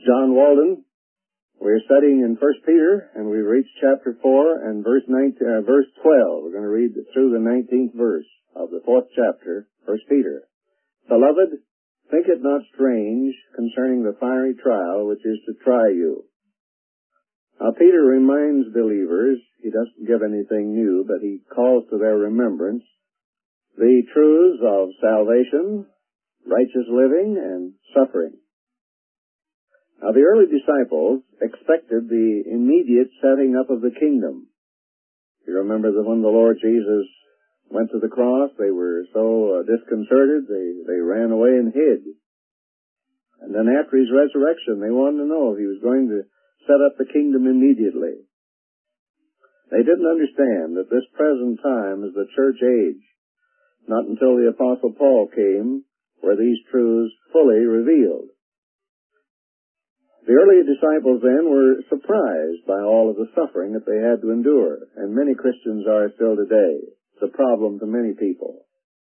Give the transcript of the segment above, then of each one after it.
John Walden. We're studying in 1 Peter, and we've reached chapter 4 and verse 12. We're going to read through the 19th verse of the 4th chapter, 1 Peter. Beloved, think it not strange concerning the fiery trial which is to try you. Now, Peter reminds believers, he doesn't give anything new, but he calls to their remembrance the truths of salvation, righteous living, and suffering. Now, the early disciples expected the immediate setting up of the kingdom. You remember that when the Lord Jesus went to the cross, they were so disconcerted, they ran away and hid. And then after his resurrection, they wanted to know if he was going to set up the kingdom immediately. They didn't understand that this present time is the church age. Not until the Apostle Paul came were these truths fully revealed. The early disciples then were surprised by all of the suffering that they had to endure, and many Christians are still today. It's a problem to many people.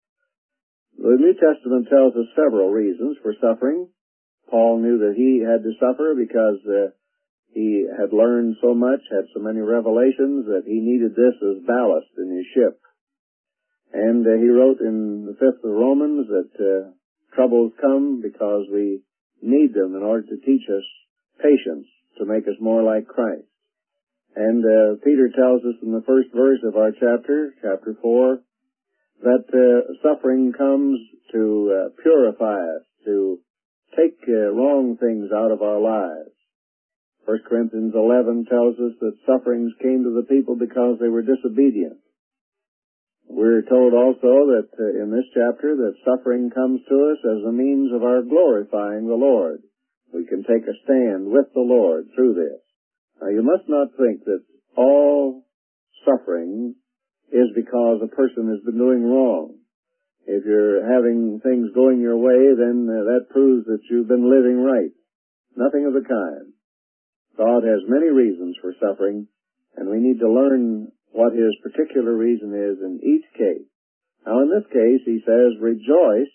The New Testament tells us several reasons for suffering. Paul knew that he had to suffer because he had learned so much, had so many revelations, that he needed this as ballast in his ship. And he wrote in the 5th of Romans that troubles come because we need them in order to teach us patience, to make us more like Christ. And Peter tells us in the first verse of our chapter 4, that suffering comes to purify us, to take wrong things out of our lives. 1 Corinthians 11 tells us that sufferings came to the people because they were disobedient. We're told also that in this chapter that suffering comes to us as a means of our glorifying the Lord. We can take a stand with the Lord through this. Now, you must not think that all suffering is because a person has been doing wrong. If you're having things going your way, then that proves that you've been living right. Nothing of the kind. God has many reasons for suffering, and we need to learn what his particular reason is in each case. Now, in this case, he says, rejoice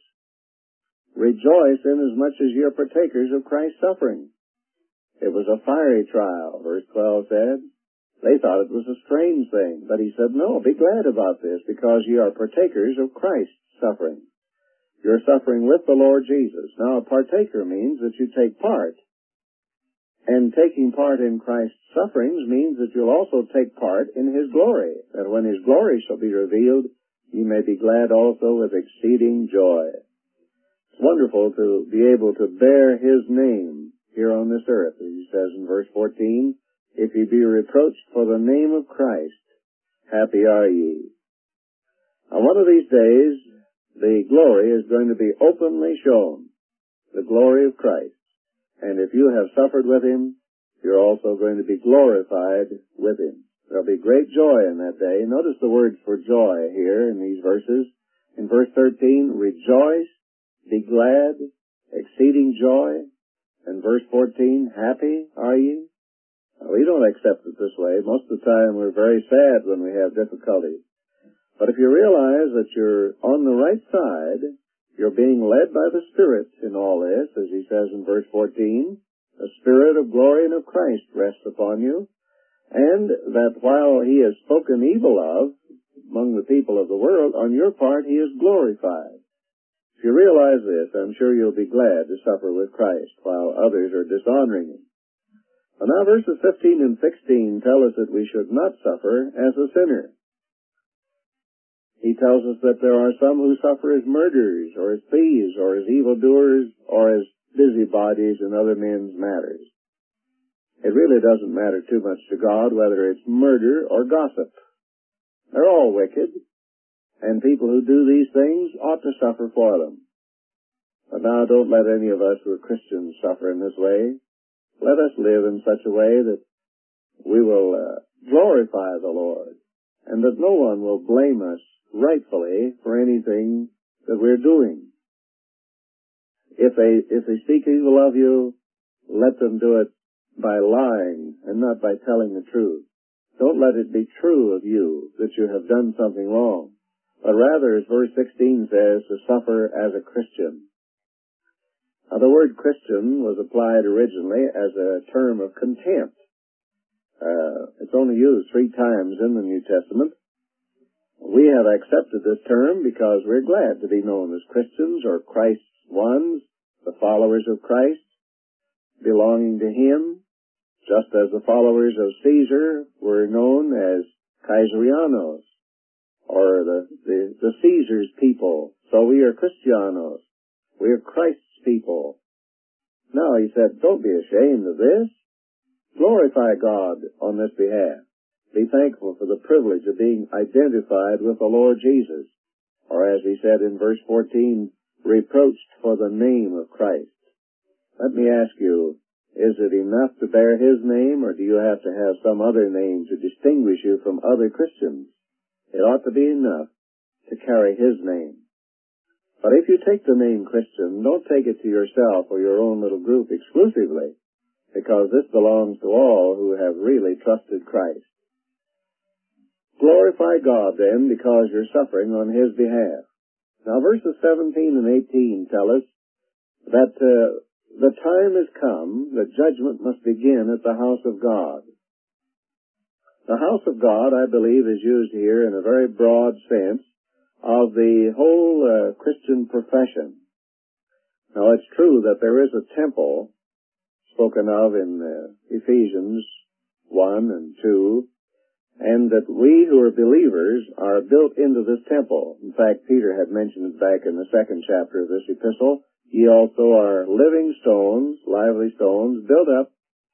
inasmuch as ye are partakers of Christ's suffering. It was a fiery trial, verse 12 said. They thought it was a strange thing, but he said, no, be glad about this, because ye are partakers of Christ's suffering. You're suffering with the Lord Jesus. Now, a partaker means that you take part. And taking part in Christ's sufferings means that you'll also take part in his glory, that when his glory shall be revealed, you may be glad also with exceeding joy. It's wonderful to be able to bear his name here on this earth, as he says in verse 14, if ye be reproached for the name of Christ, happy are ye. Now, one of these days, the glory is going to be openly shown, the glory of Christ. And if you have suffered with him, you're also going to be glorified with him. There'll be great joy in that day. Notice the word for joy here in these verses. In verse 13, rejoice, be glad, exceeding joy. And verse 14, happy are ye? Now, we don't accept it this way. Most of the time we're very sad when we have difficulties. But if you realize that you're on the right side, you're being led by the Spirit in all this, as he says in verse 14, the Spirit of glory and of Christ rests upon you, and that while he is spoken evil of among the people of the world, on your part he is glorified. If you realize this, I'm sure you'll be glad to suffer with Christ while others are dishonoring him. And now verses 15 and 16 tell us that we should not suffer as a sinner. He tells us that there are some who suffer as murderers, or as thieves, or as evildoers, or as busybodies in other men's matters. It really doesn't matter too much to God whether it's murder or gossip. They're all wicked, and people who do these things ought to suffer for them. But now don't let any of us who are Christians suffer in this way. Let us live in such a way that we will glorify the Lord, and that no one will blame us rightfully for anything that we're doing. If they speak evil of you, let them do it by lying and not by telling the truth. Don't let it be true of you that you have done something wrong, but rather, as verse 16 says, to suffer as a Christian. Now, the word Christian was applied originally as a term of contempt. It's only used 3 times in the New Testament. We have accepted this term because we're glad to be known as Christians or Christ's ones, the followers of Christ, belonging to Him, just as the followers of Caesar were known as Kaisarianos, or the Caesar's people. So we are Christianos. We are Christ's people. Now, he said, don't be ashamed of this. Glorify God on this behalf. Be thankful for the privilege of being identified with the Lord Jesus. Or as he said in verse 14, reproached for the name of Christ. Let me ask you, is it enough to bear His name, or do you have to have some other name to distinguish you from other Christians? It ought to be enough to carry His name. But if you take the name Christian, don't take it to yourself or your own little group exclusively, because this belongs to all who have really trusted Christ. Glorify God, then, because you're suffering on His behalf. Now, verses 17 and 18 tell us that the time has come that judgment must begin at the house of God. The house of God, I believe, is used here in a very broad sense of the whole Christian profession. Now, it's true that there is a temple spoken of in Ephesians 1 and 2, and that we who are believers are built into this temple. In fact, Peter had mentioned it back in the 2nd chapter of this epistle. Ye also are living stones, lively stones, built up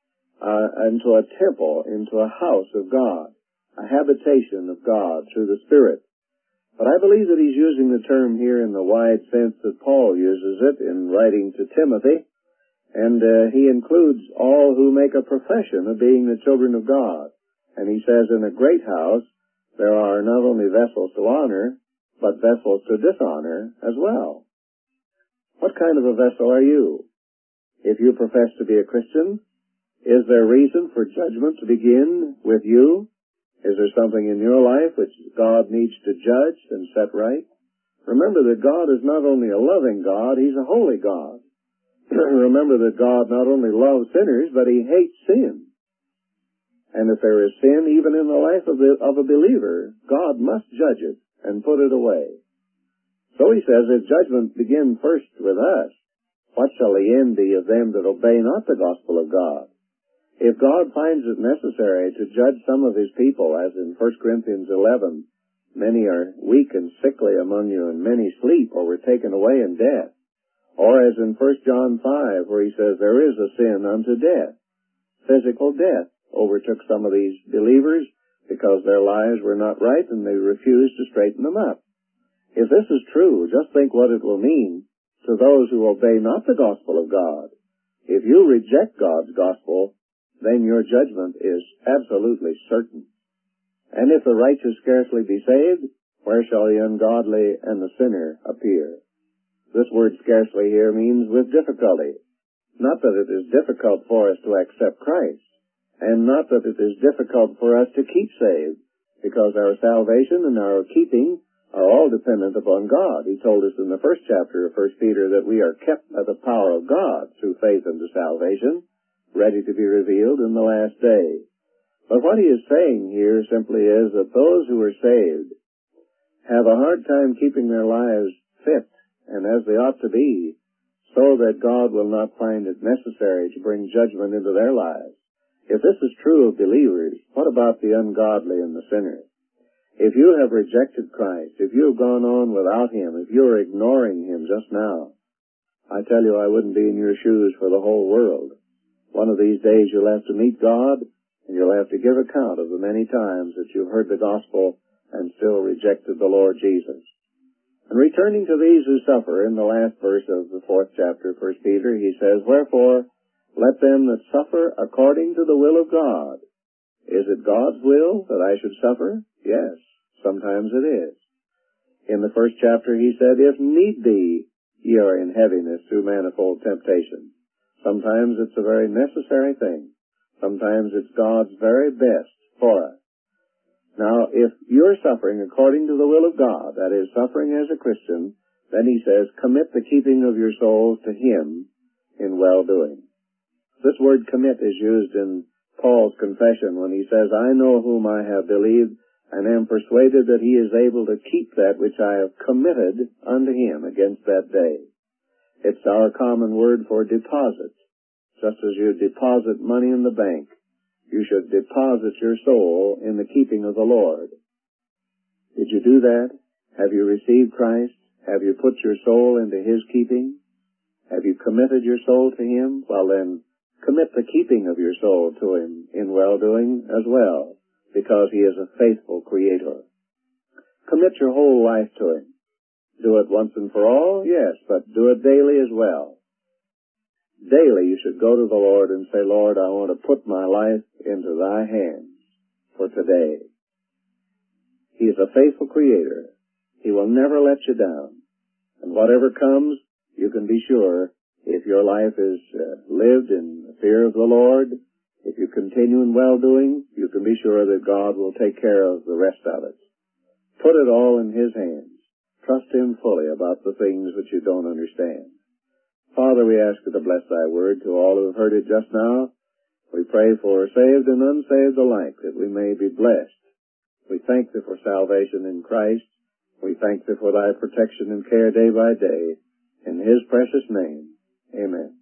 into a temple, into a house of God, a habitation of God through the Spirit. But I believe that he's using the term here in the wide sense that Paul uses it in writing to Timothy, and he includes all who make a profession of being the children of God. And he says, in a great house, there are not only vessels to honor, but vessels to dishonor as well. What kind of a vessel are you? If you profess to be a Christian, is there reason for judgment to begin with you? Is there something in your life which God needs to judge and set right? Remember that God is not only a loving God, He's a holy God. Remember that God not only loves sinners, but He hates sin. And if there is sin even in the life of a believer, God must judge it and put it away. So he says, if judgment begin first with us, what shall the end be of them that obey not the gospel of God? If God finds it necessary to judge some of His people, as in 1 Corinthians 11, many are weak and sickly among you, and many sleep or were taken away in death. Or as in 1 John 5, where he says, there is a sin unto death. Physical death overtook some of these believers because their lives were not right and they refused to straighten them up. If this is true, just think what it will mean to those who obey not the gospel of God. If you reject God's gospel, then your judgment is absolutely certain. And if the righteous scarcely be saved, where shall the ungodly and the sinner appear? This word scarcely here means with difficulty. Not that it is difficult for us to accept Christ, and not that it is difficult for us to keep saved, because our salvation and our keeping are all dependent upon God. He told us in the 1st chapter of 1 Peter that we are kept by the power of God through faith unto salvation, ready to be revealed in the last day. But what he is saying here simply is that those who are saved have a hard time keeping their lives fit and as they ought to be, so that God will not find it necessary to bring judgment into their lives. If this is true of believers, what about the ungodly and the sinners? If you have rejected Christ, if you have gone on without Him, if you are ignoring Him just now, I tell you I wouldn't be in your shoes for the whole world. One of these days you'll have to meet God, and you'll have to give account of the many times that you've heard the gospel and still rejected the Lord Jesus. And returning to these who suffer, in the last verse of the 4th chapter of 1 Peter, he says, wherefore, let them that suffer according to the will of God. Is it God's will that I should suffer? Yes, sometimes it is. In the 1st chapter he said, if need be, ye are in heaviness through manifold temptation. Sometimes it's a very necessary thing. Sometimes it's God's very best for us. Now, if you're suffering according to the will of God, that is, suffering as a Christian, then he says, commit the keeping of your souls to Him, in well-doing. This word commit is used in Paul's confession when he says, I know whom I have believed, and am persuaded that he is able to keep that which I have committed unto him against that day. It's our common word for deposit. Just as you deposit money in the bank, you should deposit your soul in the keeping of the Lord. Did you do that? Have you received Christ? Have you put your soul into his keeping? Have you committed your soul to him? Well then, commit the keeping of your soul to him in well-doing as well, because he is a faithful Creator. Commit your whole life to him. Do it once and for all, yes, but do it daily as well. Daily you should go to the Lord and say, Lord, I want to put my life into thy hands for today. He is a faithful Creator. He will never let you down. And whatever comes, you can be sure, if your life is lived in the fear of the Lord, if you continue in well-doing, you can be sure that God will take care of the rest of it. Put it all in his hands. Trust him fully about the things which you don't understand. Father, we ask you to bless thy word to all who have heard it just now. We pray for saved and unsaved alike, that we may be blessed. We thank thee for salvation in Christ. We thank thee for thy protection and care day by day. In his precious name, amen.